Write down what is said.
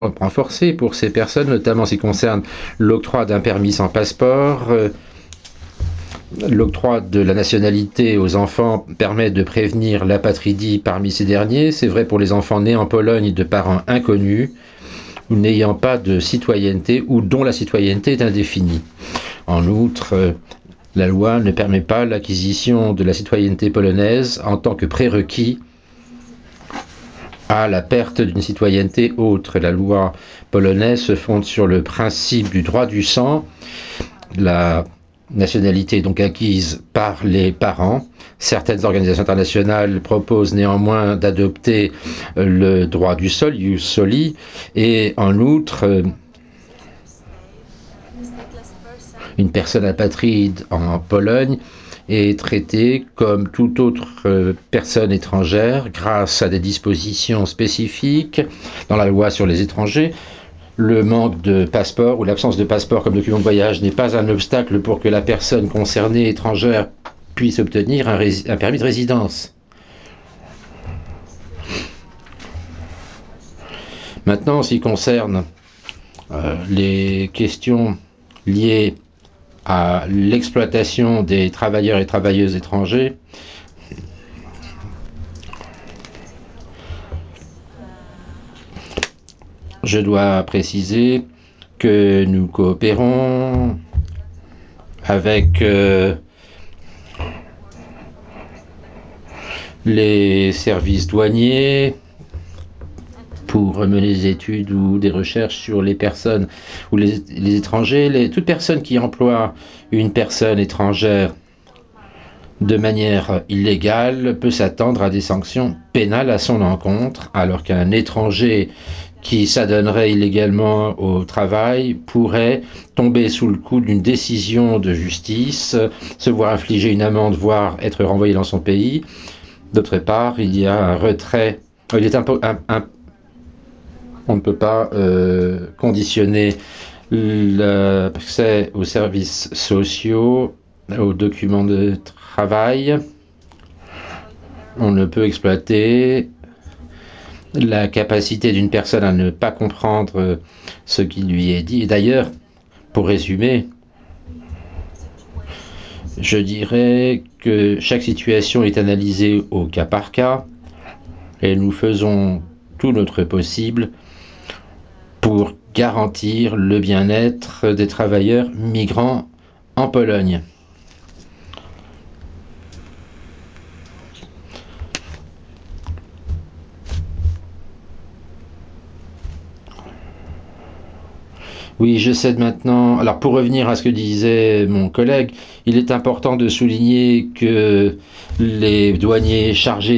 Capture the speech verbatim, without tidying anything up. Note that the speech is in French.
renforcé pour ces personnes, notamment en ce qui concerne l'octroi d'un permis sans passeport. Euh, L'octroi de la nationalité aux enfants permet de prévenir l'apatridie parmi ces derniers. C'est vrai pour les enfants nés en Pologne de parents inconnus ou n'ayant pas de citoyenneté ou dont la citoyenneté est indéfinie. En outre, euh, la loi ne permet pas l'acquisition de la citoyenneté polonaise en tant que prérequis à la perte d'une citoyenneté autre. La loi polonaise se fonde sur le principe du droit du sang, la nationalité est donc acquise par les parents. Certaines organisations internationales proposent néanmoins d'adopter le droit du sol, ius soli, et en outre, une personne apatride en Pologne est traitée comme toute autre personne étrangère grâce à des dispositions spécifiques dans la loi sur les étrangers. Le manque de passeport ou l'absence de passeport comme document de voyage n'est pas un obstacle pour que la personne concernée étrangère puisse obtenir un, un permis de résidence. Maintenant, en ce qui concerne euh, les questions liées à l'exploitation des travailleurs et travailleuses étrangers, je dois préciser que nous coopérons avec euh, les services douaniers pour mener des études ou des recherches sur les personnes ou les, les étrangers. Les, toute personne qui emploie une personne étrangère de manière illégale peut s'attendre à des sanctions pénales à son encontre, alors qu'un étranger qui s'adonnerait illégalement au travail pourrait tomber sous le coup d'une décision de justice, se voir infliger une amende, voire être renvoyé dans son pays. D'autre part, il y a un retrait, il est un, un, un on ne peut pas euh, conditionner l'accès aux services sociaux, aux documents de travail. On ne peut exploiter la capacité d'une personne à ne pas comprendre ce qui lui est dit. Et d'ailleurs, pour résumer, je dirais que chaque situation est analysée au cas par cas et nous faisons tout notre possible pour garantir le bien-être des travailleurs migrants en Pologne. Oui, je cède maintenant. Alors, pour revenir à ce que disait mon collègue, il est important de souligner que les douaniers chargés